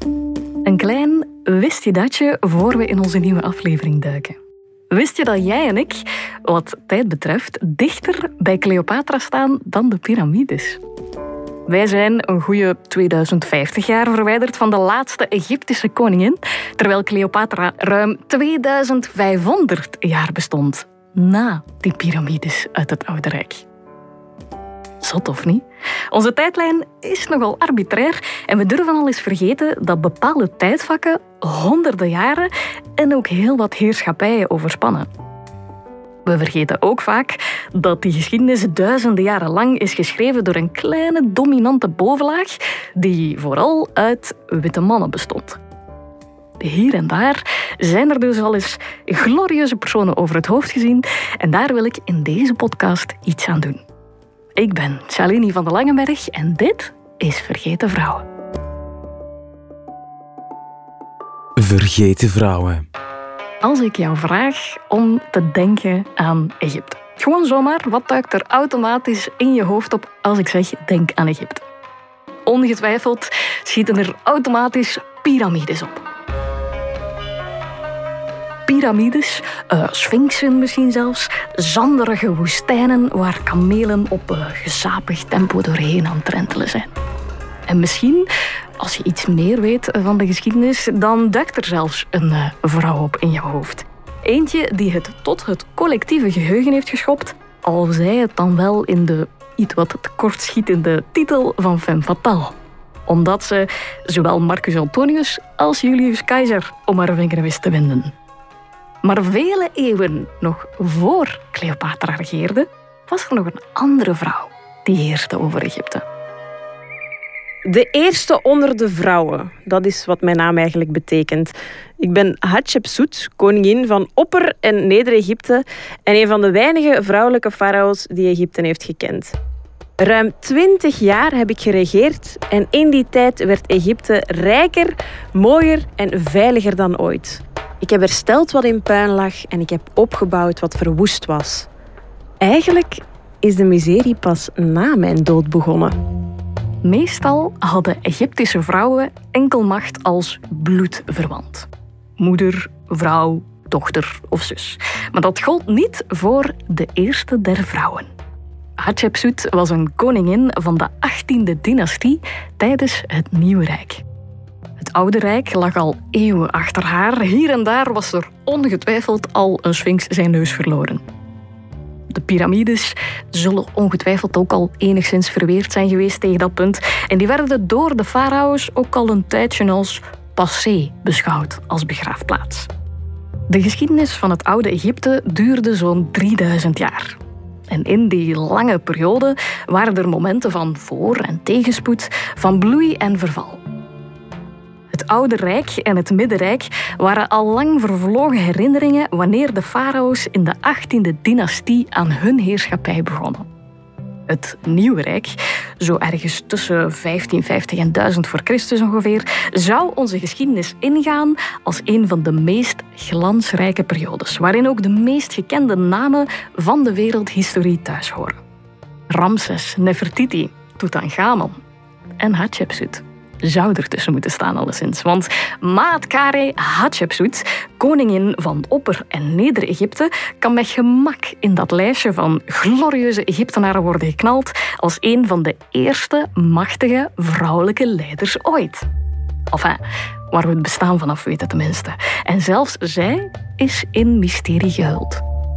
Een klein wist je datje voor we in onze nieuwe aflevering duiken. Wist je dat jij en ik, wat tijd betreft, dichter bij Cleopatra staan dan de piramides? Wij zijn een goede 2050 jaar verwijderd van de laatste Egyptische koningin, terwijl Cleopatra ruim 2500 jaar bestond na die piramides uit het Oude Rijk. Zot of niet? Onze tijdlijn is nogal arbitrair en we durven al eens vergeten dat bepaalde tijdvakken honderden jaren en ook heel wat heerschappijen overspannen. We vergeten ook vaak dat die geschiedenis duizenden jaren lang is geschreven door een kleine dominante bovenlaag die vooral uit witte mannen bestond. Hier en daar zijn er dus al eens glorieuze personen over het hoofd gezien en daar wil ik in deze podcast iets aan doen. Ik ben Shalini van der Langenberg en dit is Vergeten Vrouwen. Vergeten Vrouwen. Als ik jou vraag om te denken aan Egypte. Gewoon zomaar, wat duikt er automatisch in je hoofd op als ik zeg denk aan Egypte? Ongetwijfeld schieten er automatisch piramides op. Piramides, sfinxen misschien zelfs, zanderige woestijnen waar kamelen op gezapig tempo doorheen aan het rentelen zijn. En misschien, als je iets meer weet van de geschiedenis, dan duikt er zelfs een vrouw op in je hoofd. Eentje die het tot het collectieve geheugen heeft geschopt, al zij het dan wel in de iets wat tekortschietende titel van femme fatale. Omdat ze zowel Marcus Antonius als Julius Caesar om haar vinger wist te winden. Maar vele eeuwen nog voor Cleopatra regeerde, was er nog een andere vrouw die heerste over Egypte. De eerste onder de vrouwen, dat is wat mijn naam eigenlijk betekent. Ik ben Hatshepsut, koningin van Opper- en Neder-Egypte en een van de weinige vrouwelijke farao's die Egypte heeft gekend. Ruim 20 jaar heb ik geregeerd en in die tijd werd Egypte rijker, mooier en veiliger dan ooit. Ik heb hersteld wat in puin lag en ik heb opgebouwd wat verwoest was. Eigenlijk is de miserie pas na mijn dood begonnen. Meestal hadden Egyptische vrouwen enkel macht als bloedverwant. Moeder, vrouw, dochter of zus. Maar dat gold niet voor de eerste der vrouwen. Hatshepsut was een koningin van de 18e dynastie tijdens het Nieuwe Rijk. Het Oude Rijk lag al eeuwen achter haar. Hier en daar was er ongetwijfeld al een sfinx zijn neus verloren. De piramides zullen ongetwijfeld ook al enigszins verweerd zijn geweest tegen dat punt. En die werden door de farao's ook al een tijdje als passé beschouwd als begraafplaats. De geschiedenis van het oude Egypte duurde zo'n 3000 jaar. En in die lange periode waren er momenten van voor- en tegenspoed, van bloei en verval. Het Oude Rijk en het Middenrijk waren al lang vervlogen herinneringen wanneer de farao's in de 18e dynastie aan hun heerschappij begonnen. Het Nieuwe Rijk, zo ergens tussen 1550 en 1000 voor Christus ongeveer, zou onze geschiedenis ingaan als een van de meest glansrijke periodes, waarin ook de meest gekende namen van de wereldhistorie thuis horen. Ramses, Nefertiti, Tutankhamon en Hatshepsut zou ertussen moeten staan alleszins. Want Maatkare Hatshepsut, koningin van Opper- en Neder-Egypte, kan met gemak in dat lijstje van glorieuze Egyptenaren worden geknald als een van de eerste machtige vrouwelijke leiders ooit. Enfin, waar we het bestaan vanaf weten tenminste. En zelfs zij is in mysterie gehuld.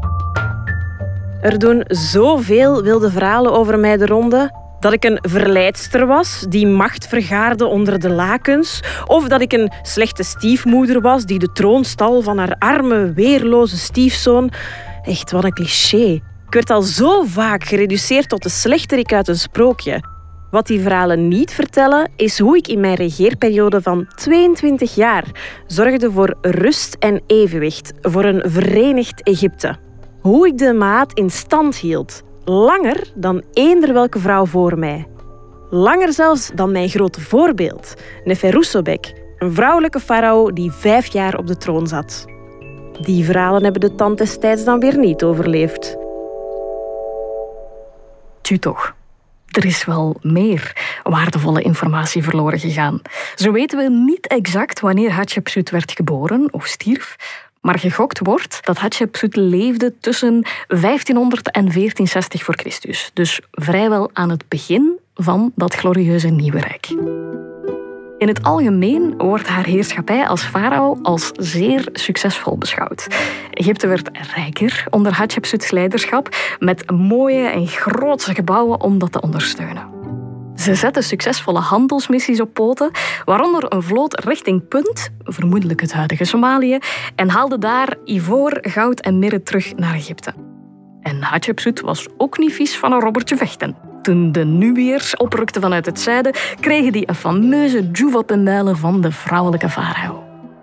Er doen zoveel wilde verhalen over mij de ronde. Dat ik een verleidster was die macht vergaarde onder de lakens. Of dat ik een slechte stiefmoeder was die de troon stal van haar arme, weerloze stiefzoon. Echt, wat een cliché. Ik werd al zo vaak gereduceerd tot de slechterik uit een sprookje. Wat die verhalen niet vertellen, is hoe ik in mijn regeerperiode van 22 jaar zorgde voor rust en evenwicht, voor een verenigd Egypte. Hoe ik de maat in stand hield. Langer dan eender welke vrouw voor mij. Langer zelfs dan mijn grote voorbeeld, Neferusobek, een vrouwelijke farao die 5 jaar op de troon zat. Die verhalen hebben de tand destijds dan weer niet overleefd. Tu toch. er is wel meer waardevolle informatie verloren gegaan. Zo weten we niet exact wanneer Hatshepsut werd geboren of stierf, maar gegokt wordt dat Hatshepsut leefde tussen 1500 en 1460 voor Christus. Dus vrijwel aan het begin van dat glorieuze nieuwe rijk. In het algemeen wordt haar heerschappij als farao als zeer succesvol beschouwd. Egypte werd rijker onder Hatshepsuts leiderschap met mooie en grootse gebouwen om dat te ondersteunen. Ze zette succesvolle handelsmissies op poten, waaronder een vloot richting Punt, vermoedelijk het huidige Somalië, en haalde daar ivoor, goud en mirre terug naar Egypte. En Hatshepsut was ook niet vies van een robbertje vechten. Toen de Nubiërs oprukten vanuit het zuiden, kregen die een fameuze djoef op de muilen van de vrouwelijke farao.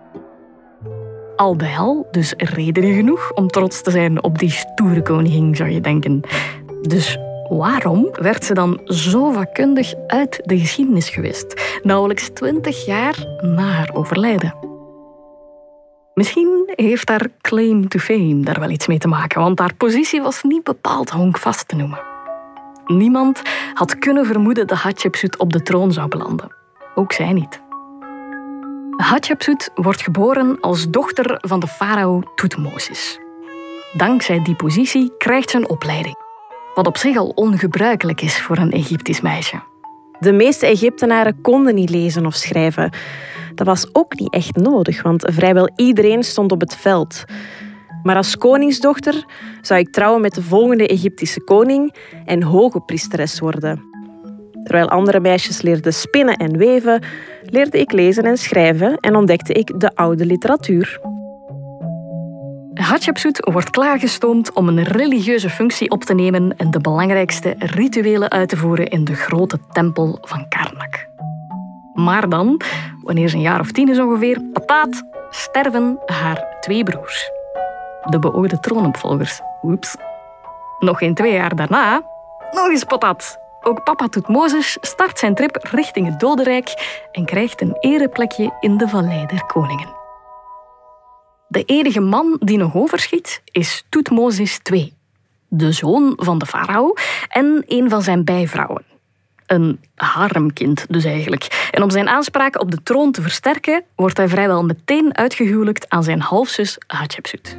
Al bij al dus reden genoeg om trots te zijn op die stoere koningin, zou je denken. Dus waarom werd ze dan zo vakkundig uit de geschiedenis gewist, nauwelijks 20 jaar na haar overlijden? Misschien heeft haar claim to fame daar wel iets mee te maken, want haar positie was niet bepaald honkvast te noemen. Niemand had kunnen vermoeden dat Hatshepsut op de troon zou belanden. Ook zij niet. Hatshepsut wordt geboren als dochter van de farao Thutmose. Dankzij die positie krijgt ze een opleiding, wat op zich al ongebruikelijk is voor een Egyptisch meisje. De meeste Egyptenaren konden niet lezen of schrijven. Dat was ook niet echt nodig, want vrijwel iedereen stond op het veld. Maar als koningsdochter zou ik trouwen met de volgende Egyptische koning en hoge priesteres worden. Terwijl andere meisjes leerden spinnen en weven, leerde ik lezen en schrijven en ontdekte ik de oude literatuur. Hatshepsut wordt klaargestoomd om een religieuze functie op te nemen en de belangrijkste rituelen uit te voeren in de grote tempel van Karnak. Maar dan, wanneer ze een jaar of 10 is ongeveer, pataat, sterven haar 2 broers. De beoogde troonopvolgers. Oeps. Nog geen 2 jaar daarna, nog eens patat. Ook papa Thutmose start zijn trip richting het dodenrijk en krijgt een ereplekje in de Vallei der Koningen. De enige man die nog overschiet is Thutmose II, de zoon van de farao en een van zijn bijvrouwen. Een haremkind dus eigenlijk. En om zijn aanspraak op de troon te versterken, wordt hij vrijwel meteen uitgehuwelijkt aan zijn halfzus Hatshepsut.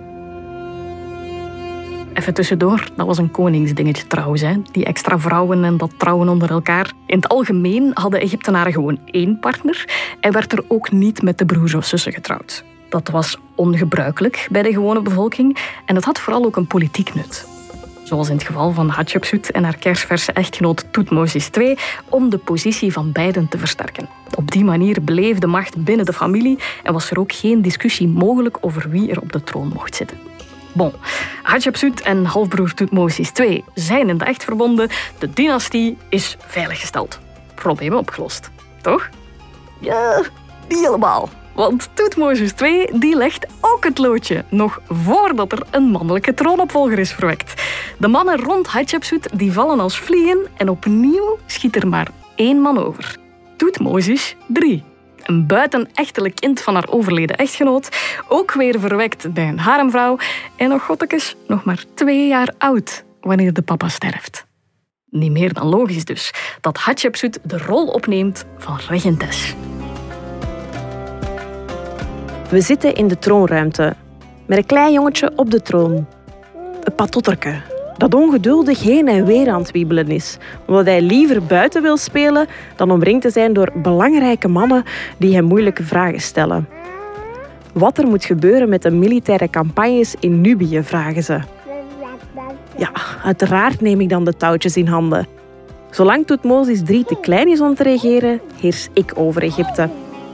Even tussendoor, dat was een koningsdingetje trouwens, hè? Die extra vrouwen en dat trouwen onder elkaar. In het algemeen hadden Egyptenaren gewoon 1 partner en werd er ook niet met de broers of zussen getrouwd. Dat was ongebruikelijk bij de gewone bevolking en het had vooral ook een politiek nut. Zoals in het geval van Hatshepsut en haar kersverse echtgenoot Thutmose II, om de positie van beiden te versterken. Op die manier bleef de macht binnen de familie en was er ook geen discussie mogelijk over wie er op de troon mocht zitten. Bon, Hatshepsut en halfbroer Thutmose II zijn in de echt verbonden. De dynastie is veiliggesteld. Problemen opgelost, toch? Ja, niet helemaal. Want Thutmose II die legt ook het loodje, nog voordat er een mannelijke troonopvolger is verwekt. De mannen rond Hatshepsut die vallen als vliegen en opnieuw schiet er maar 1 man over. Thutmose III. Een buitenechtelijk kind van haar overleden echtgenoot, ook weer verwekt bij een haremvrouw en nog maar 2 jaar oud wanneer de papa sterft. Niet meer dan logisch dus dat Hatshepsut de rol opneemt van regentes. We zitten in de troonruimte, met een klein jongetje op de troon. Een patotterke, dat ongeduldig heen en weer aan het wiebelen is, omdat hij liever buiten wil spelen dan omringd te zijn door belangrijke mannen die hem moeilijke vragen stellen. Wat er moet gebeuren met de militaire campagnes in Nubië, vragen ze. Ja, uiteraard neem ik dan de touwtjes in handen. Zolang Thutmose III te klein is om te regeren, heers ik over Egypte.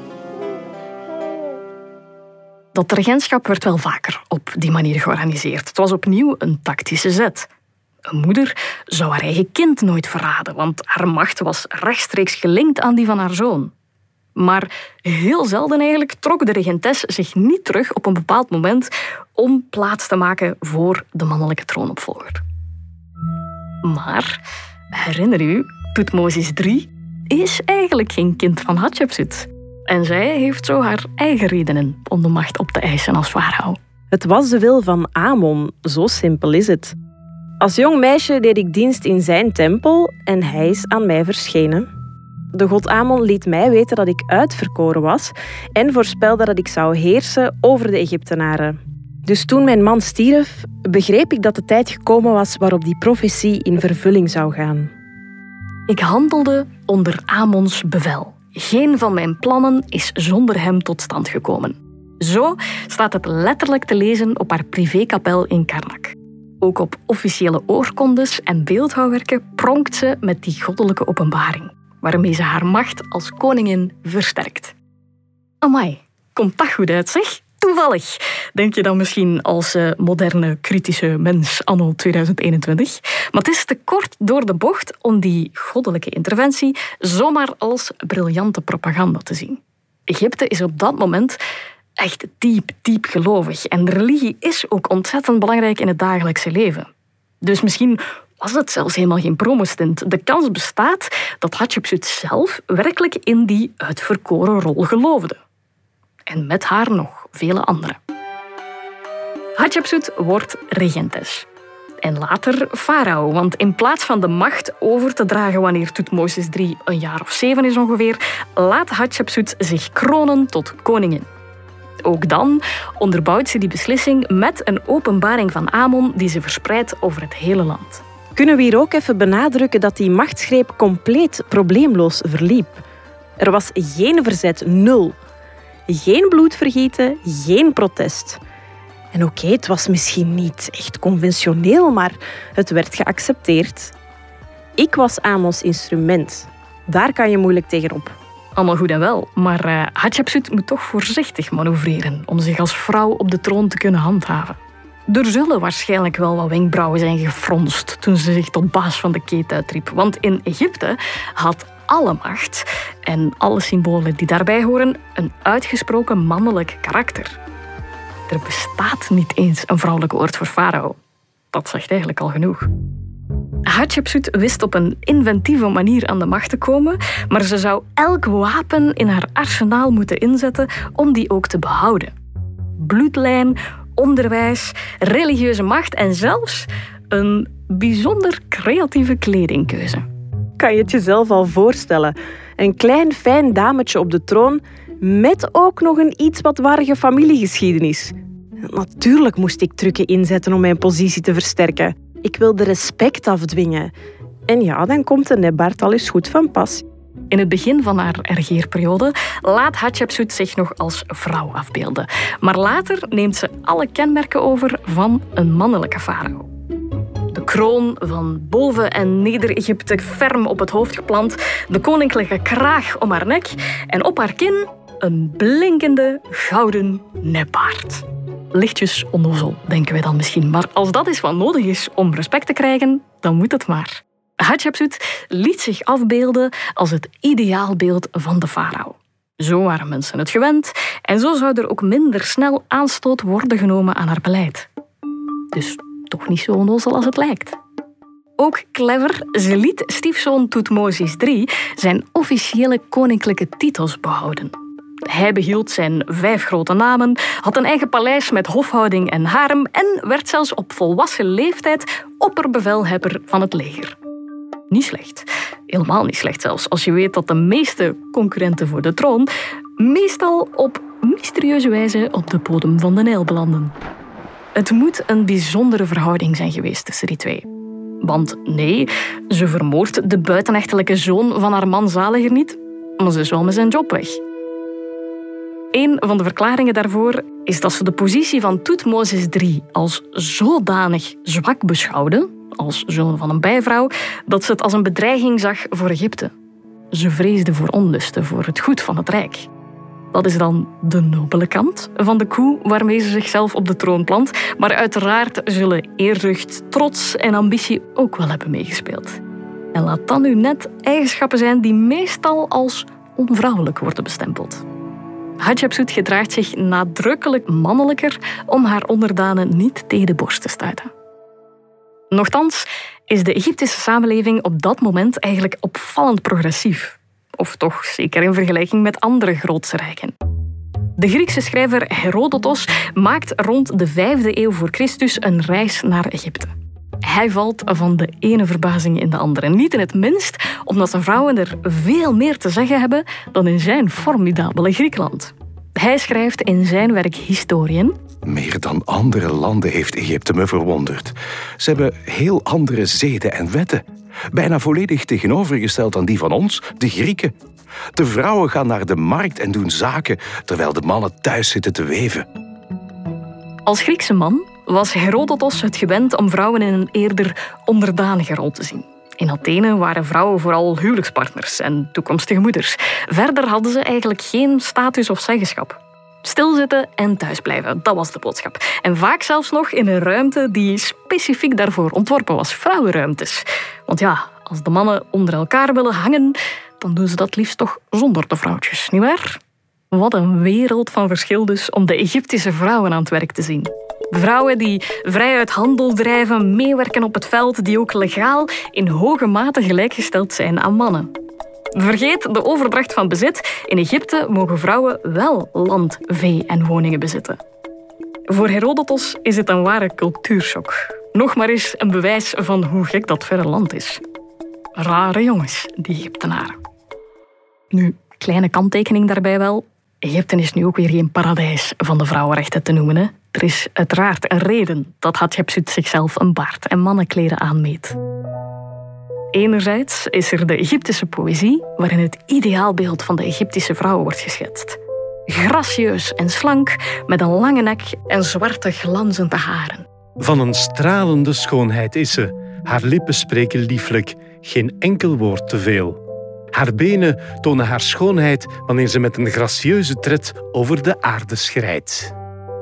Dat regentschap werd wel vaker op die manier georganiseerd. Het was opnieuw een tactische zet. Een moeder zou haar eigen kind nooit verraden, want haar macht was rechtstreeks gelinkt aan die van haar zoon. Maar heel zelden eigenlijk trok de regentes zich niet terug op een bepaald moment om plaats te maken voor de mannelijke troonopvolger. Maar, herinner u, Thutmose III is eigenlijk geen kind van Hatshepsut. En zij heeft zo haar eigen redenen om de macht op te eisen als farao. Het was de wil van Amon, zo simpel is het. Als jong meisje deed ik dienst in zijn tempel en hij is aan mij verschenen. De god Amon liet mij weten dat ik uitverkoren was en voorspelde dat ik zou heersen over de Egyptenaren. Dus toen mijn man stierf, begreep ik dat de tijd gekomen was waarop die profetie in vervulling zou gaan. Ik handelde onder Amons bevel. Geen van mijn plannen is zonder hem tot stand gekomen. Zo staat het letterlijk te lezen op haar privékapel in Karnak. Ook op officiële oorkondes en beeldhouwwerken pronkt ze met die goddelijke openbaring, waarmee ze haar macht als koningin versterkt. Amai, komt dat goed uit, zeg? Toevallig, denk je dan misschien als moderne, kritische mens anno 2021. Maar het is te kort door de bocht om die goddelijke interventie zomaar als briljante propaganda te zien. Egypte is op dat moment echt diep gelovig. En religie is ook ontzettend belangrijk in het dagelijkse leven. Dus misschien was het zelfs helemaal geen promostint. De kans bestaat dat Hatshepsut zelf werkelijk in die uitverkoren rol geloofde. En met haar nog vele anderen. Hatshepsut wordt regentes. En later farao, want in plaats van de macht over te dragen wanneer Thutmose III een jaar of 7 is ongeveer, laat Hatshepsut zich kronen tot koningin. Ook dan onderbouwt ze die beslissing met een openbaring van Amon die ze verspreidt over het hele land. Kunnen we hier ook even benadrukken dat die machtsgreep compleet probleemloos verliep. Er was geen verzet, 0. Geen bloedvergieten, geen protest. En oké, het was misschien niet echt conventioneel, maar het werd geaccepteerd. Ik was Amons instrument. Daar kan je moeilijk tegenop. Allemaal goed en wel, maar Hatshepsut moet toch voorzichtig manoeuvreren om zich als vrouw op de troon te kunnen handhaven. Er zullen waarschijnlijk wel wat wenkbrauwen zijn gefronst toen ze zich tot baas van de keet uitriep. Want in Egypte had alle macht en alle symbolen die daarbij horen een uitgesproken mannelijk karakter. Er bestaat niet eens een vrouwelijk woord voor farao. Dat zegt eigenlijk al genoeg. Hatshepsut wist op een inventieve manier aan de macht te komen, maar ze zou elk wapen in haar arsenaal moeten inzetten om die ook te behouden. Bloedlijn, onderwijs, religieuze macht en zelfs een bijzonder creatieve kledingkeuze. Kan je het jezelf al voorstellen? Een klein fijn dametje op de troon met ook nog een iets wat warrige familiegeschiedenis. Natuurlijk moest ik trucken inzetten om mijn positie te versterken. Ik wilde respect afdwingen. En ja, dan komt de nepbaard al eens goed van pas. In het begin van haar regeerperiode laat Hatshepsut zich nog als vrouw afbeelden. Maar later neemt ze alle kenmerken over van een mannelijke farao. De kroon van boven- en Neder-Egypte ferm op het hoofd geplant, de koninklijke kraag om haar nek en op haar kin een blinkende gouden nepbaard. Lichtjes onnozel, denken wij dan misschien. Maar als dat is wat nodig is om respect te krijgen, dan moet het maar. Hatshepsut liet zich afbeelden als het ideaalbeeld van de farao. Zo waren mensen het gewend en zo zou er ook minder snel aanstoot worden genomen aan haar beleid. Dus toch niet zo onnozel als het lijkt. Ook clever, ze liet stiefzoon Thutmose III zijn officiële koninklijke titels behouden. Hij behield zijn 5 grote namen, had een eigen paleis met hofhouding en harem en werd zelfs op volwassen leeftijd opperbevelhebber van het leger. Niet slecht. Helemaal niet slecht zelfs, als je weet dat de meeste concurrenten voor de troon meestal op mysterieuze wijze op de bodem van de Nijl belanden. Het moet een bijzondere verhouding zijn geweest tussen die twee. Want nee, ze vermoordt de buitenechtelijke zoon van haar man Zaliger niet, maar ze is wel met zijn job weg. Een van de verklaringen daarvoor is dat ze de positie van Thutmose III als zodanig zwak beschouwde, als zoon van een bijvrouw, dat ze het als een bedreiging zag voor Egypte. Ze vreesde voor onlusten, voor het goed van het rijk. Dat is dan de nobele kant van de koe waarmee ze zichzelf op de troon plant, maar uiteraard zullen eerzucht, trots en ambitie ook wel hebben meegespeeld. En laat dat nu net eigenschappen zijn die meestal als onvrouwelijk worden bestempeld. Hatshepsut gedraagt zich nadrukkelijk mannelijker om haar onderdanen niet tegen de borst te stuiten. Nochtans is de Egyptische samenleving op dat moment eigenlijk opvallend progressief. Of toch zeker in vergelijking met andere grootse rijken. De Griekse schrijver Herodotos maakt rond de 5e eeuw voor Christus een reis naar Egypte. hij valt van de ene verbazing in de andere. Niet in het minst omdat de vrouwen er veel meer te zeggen hebben dan in zijn formidabele Griekenland. Hij schrijft in zijn werk Historiën: meer dan andere landen heeft Egypte me verwonderd. Ze hebben heel andere zeden en wetten. Bijna volledig tegenovergesteld aan die van ons, de Grieken. De vrouwen gaan naar de markt en doen zaken, terwijl de mannen thuis zitten te weven. Als Griekse man was Herodotos het gewend om vrouwen in een eerder onderdanige rol te zien. In Athene waren vrouwen vooral huwelijkspartners en toekomstige moeders. Verder hadden ze eigenlijk geen status of zeggenschap. Stilzitten en thuisblijven, dat was de boodschap. En vaak zelfs nog in een ruimte die specifiek daarvoor ontworpen was, vrouwenruimtes. Want ja, als de mannen onder elkaar willen hangen, dan doen ze dat liefst toch zonder de vrouwtjes, nietwaar? Wat een wereld van verschil dus om de Egyptische vrouwen aan het werk te zien. Vrouwen die vrijuit handel drijven, meewerken op het veld, die ook legaal in hoge mate gelijkgesteld zijn aan mannen. Vergeet de overdracht van bezit. In Egypte mogen vrouwen wel land, vee en woningen bezitten. Voor Herodotos is het een ware cultuurshock. Nog maar eens een bewijs van hoe gek dat verre land is. Rare jongens, die Egyptenaren. Nu, kleine kanttekening daarbij wel. Egypte is nu ook weer geen paradijs van de vrouwenrechten te noemen. Hè? Er is uiteraard een reden dat Hatshepsut zichzelf een baard en mannenkleren aanmeet. Enerzijds is er de Egyptische poëzie, waarin het ideaalbeeld van de Egyptische vrouw wordt geschetst. Gracieus en slank, met een lange nek en zwarte glanzende haren. Van een stralende schoonheid is ze. Haar lippen spreken lieflijk, geen enkel woord te veel. Haar benen tonen haar schoonheid wanneer ze met een gracieuze tred over de aarde schrijdt.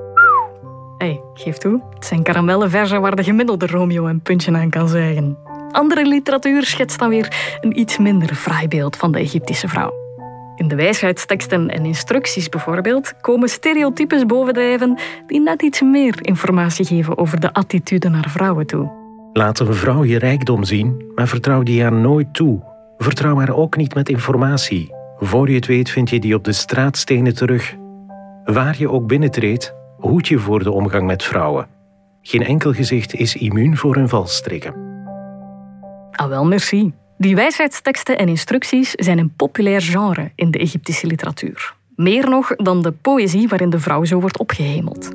Hey, geef toe, het zijn karamellenverzen waar de gemiddelde Romeo een puntje aan kan zeggen. Andere literatuur schetst dan weer een iets minder fraai beeld van de Egyptische vrouw. In de wijsheidsteksten en instructies bijvoorbeeld komen stereotypes bovendrijven die net iets meer informatie geven over de attitude naar vrouwen toe. Laat een vrouw je rijkdom zien, maar vertrouw die haar nooit toe. Vertrouw haar ook niet met informatie. Voor je het weet vind je die op de straatstenen terug. Waar je ook binnentreedt, hoed je voor de omgang met vrouwen. Geen enkel gezicht is immuun voor hun valstrikken. Ah wel, merci. Die wijsheidsteksten en instructies zijn een populair genre in de Egyptische literatuur. Meer nog dan de poëzie waarin de vrouw zo wordt opgehemeld.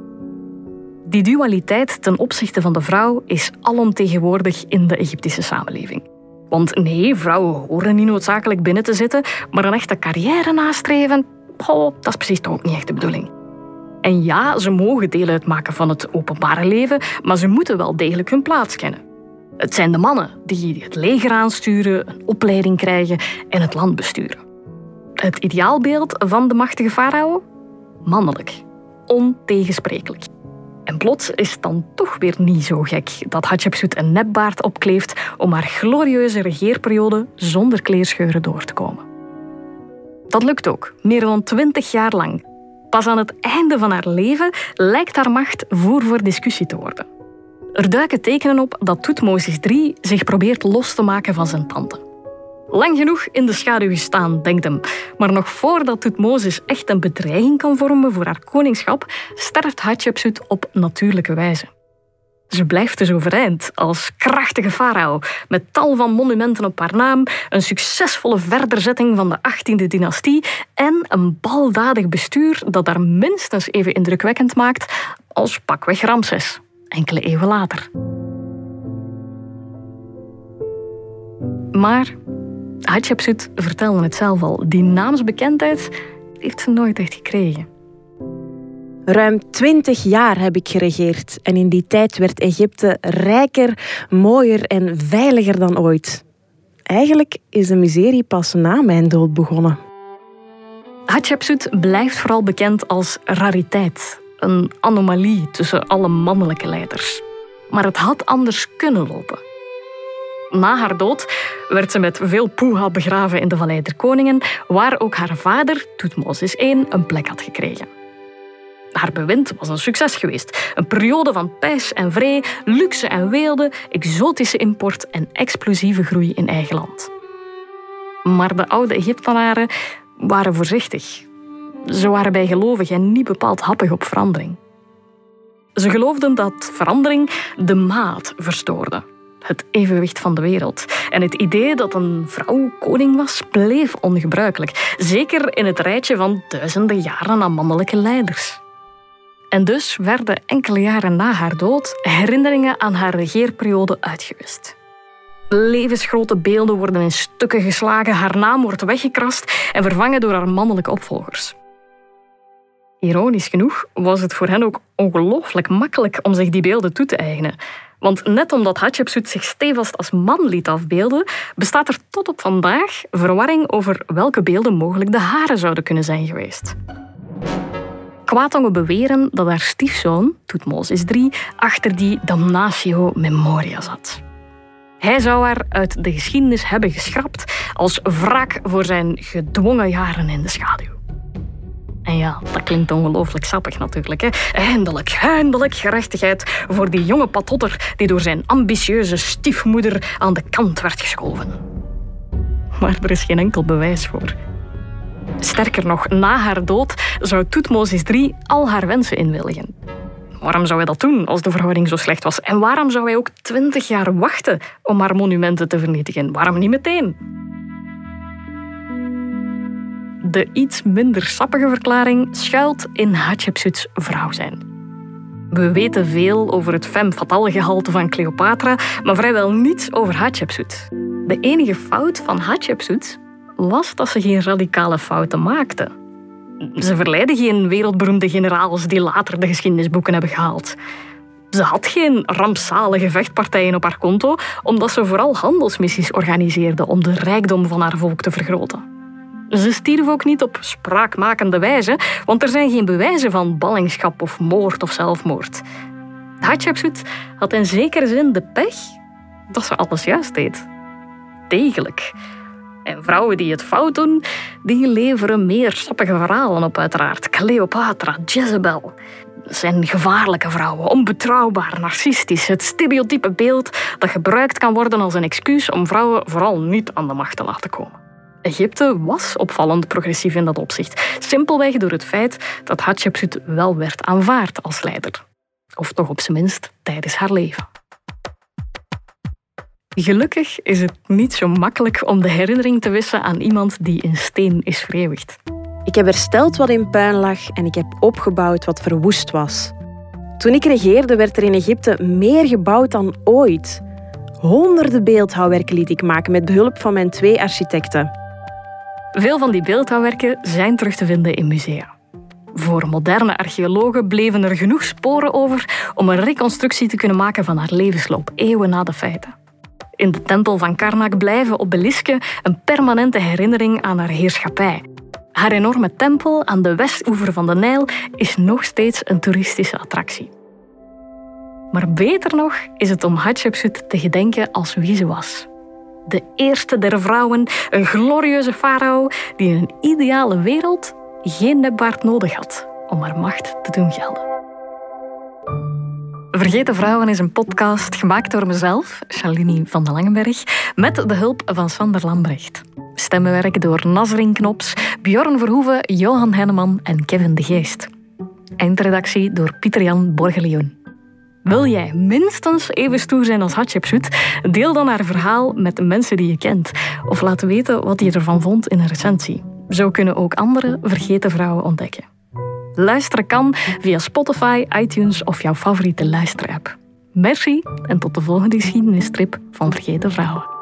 Die dualiteit ten opzichte van de vrouw is alomtegenwoordig in de Egyptische samenleving. Want nee, vrouwen horen niet noodzakelijk binnen te zitten, maar een echte carrière nastreven, dat is precies toch ook niet echt de bedoeling. En ja, ze mogen deel uitmaken van het openbare leven, maar ze moeten wel degelijk hun plaats kennen. Het zijn de mannen die het leger aansturen, een opleiding krijgen en het land besturen. Het ideaalbeeld van de machtige farao? Mannelijk. Ontegensprekelijk. En plots is het dan toch weer niet zo gek dat Hatshepsut een nepbaard opkleeft om haar glorieuze regeerperiode zonder kleerscheuren door te komen. Dat lukt ook, meer dan 20 jaar lang. Pas aan het einde van haar leven lijkt haar macht voer voor discussie te worden. Er duiken tekenen op dat Thutmose III zich probeert los te maken van zijn tante. Lang genoeg in de schaduw gestaan, denkt hem. Maar nog voordat Thutmose echt een bedreiging kan vormen voor haar koningschap, sterft Hatshepsut op natuurlijke wijze. Ze blijft dus overeind als krachtige farao, met tal van monumenten op haar naam, een succesvolle verderzetting van de 18e dynastie en een baldadig bestuur dat haar minstens even indrukwekkend maakt als pakweg Ramses, enkele eeuwen later. Maar Hatshepsut vertelde het zelf al, die naamsbekendheid heeft ze nooit echt gekregen. Ruim 20 jaar heb ik geregeerd en in die tijd werd Egypte rijker, mooier en veiliger dan ooit. Eigenlijk is de miserie pas na mijn dood begonnen. Hatshepsut blijft vooral bekend als rariteit, een anomalie tussen alle mannelijke leiders. Maar het had anders kunnen lopen. Na haar dood werd ze met veel poeha begraven in de Vallei der Koningen, waar ook haar vader, Thutmose I, een plek had gekregen. Haar bewind was een succes geweest. Een periode van pijs en vree, luxe en weelde, exotische import en explosieve groei in eigen land. Maar de oude Egyptenaren waren voorzichtig. Ze waren bijgelovig en niet bepaald happig op verandering. Ze geloofden dat verandering de maat verstoorde. Het evenwicht van de wereld. En het idee dat een vrouw koning was, bleef ongebruikelijk. Zeker in het rijtje van duizenden jaren aan mannelijke leiders. En dus werden enkele jaren na haar dood herinneringen aan haar regeerperiode uitgewist. Levensgrote beelden worden in stukken geslagen, haar naam wordt weggekrast en vervangen door haar mannelijke opvolgers. Ironisch genoeg was het voor hen ook ongelooflijk makkelijk om zich die beelden toe te eigenen. Want net omdat Hatshepsut zich stevast als man liet afbeelden, bestaat er tot op vandaag verwarring over welke beelden mogelijk de hare zouden kunnen zijn geweest. Kwaadongen beweren dat haar stiefzoon, Thutmose III, achter die damnatio memoria zat. Hij zou haar uit de geschiedenis hebben geschrapt als wraak voor zijn gedwongen jaren in de schaduw. En ja, dat klinkt ongelooflijk sappig natuurlijk. Hè? Eindelijk gerechtigheid voor die jonge patotter die door zijn ambitieuze stiefmoeder aan de kant werd geschoven. Maar er is geen enkel bewijs voor. Sterker nog, na haar dood zou Thutmose III al haar wensen inwilligen. Waarom zou hij dat doen als de verhouding zo slecht was? En waarom zou hij ook 20 jaar wachten om haar monumenten te vernietigen? Waarom niet meteen? De iets minder sappige verklaring schuilt in Hatshepsuts vrouw zijn. We weten veel over het femme fatale gehalte van Cleopatra, maar vrijwel niets over Hatshepsut. De enige fout van Hatshepsut was dat ze geen radicale fouten maakte. Ze verleidde geen wereldberoemde generaals die later de geschiedenisboeken hebben gehaald. Ze had geen rampzalige vechtpartijen op haar konto, omdat ze vooral handelsmissies organiseerde om de rijkdom van haar volk te vergroten. Ze stierf ook niet op spraakmakende wijze, want er zijn geen bewijzen van ballingschap of moord of zelfmoord. Hatshepsut had in zekere zin de pech dat ze alles juist deed. Degelijk. En vrouwen die het fout doen, die leveren meer sappige verhalen op uiteraard. Cleopatra, Jezebel. Dat zijn gevaarlijke vrouwen, onbetrouwbaar, narcistisch. Het stereotype beeld dat gebruikt kan worden als een excuus om vrouwen vooral niet aan de macht te laten komen. Egypte was opvallend progressief in dat opzicht. Simpelweg door het feit dat Hatshepsut wel werd aanvaard als leider. Of toch op zijn minst tijdens haar leven. Gelukkig is het niet zo makkelijk om de herinnering te wissen aan iemand die in steen is vereeuwigd. Ik heb hersteld wat in puin lag en ik heb opgebouwd wat verwoest was. Toen ik regeerde werd er in Egypte meer gebouwd dan ooit. Honderden beeldhouwwerken liet ik maken met behulp van mijn 2 architecten. Veel van die beeldhouwwerken zijn terug te vinden in musea. Voor moderne archeologen bleven er genoeg sporen over om een reconstructie te kunnen maken van haar levensloop, eeuwen na de feiten. In de tempel van Karnak blijven obelisken een permanente herinnering aan haar heerschappij. Haar enorme tempel aan de westoever van de Nijl is nog steeds een toeristische attractie. Maar beter nog is het om Hatshepsut te gedenken als wie ze was. De eerste der vrouwen, een glorieuze farao die in een ideale wereld geen nepbaard nodig had om haar macht te doen gelden. Vergeten Vrouwen is een podcast gemaakt door mezelf, Shalini van den Langenberg, met de hulp van Sander Lambrecht. Stemmenwerk door Nasrin Knops, Bjorn Verhoeven, Johan Henneman en Kevin de Geest. Eindredactie door Pieter-Jan Borgelioen. Wil jij minstens even stoer zijn als Hatshepsut? Deel dan haar verhaal met de mensen die je kent. Of laat weten wat je ervan vond in een recensie. Zo kunnen ook andere vergeten vrouwen ontdekken. Luisteren kan via Spotify, iTunes of jouw favoriete luisterapp. Merci en tot de volgende geschiedenisstrip van Vergeten Vrouwen.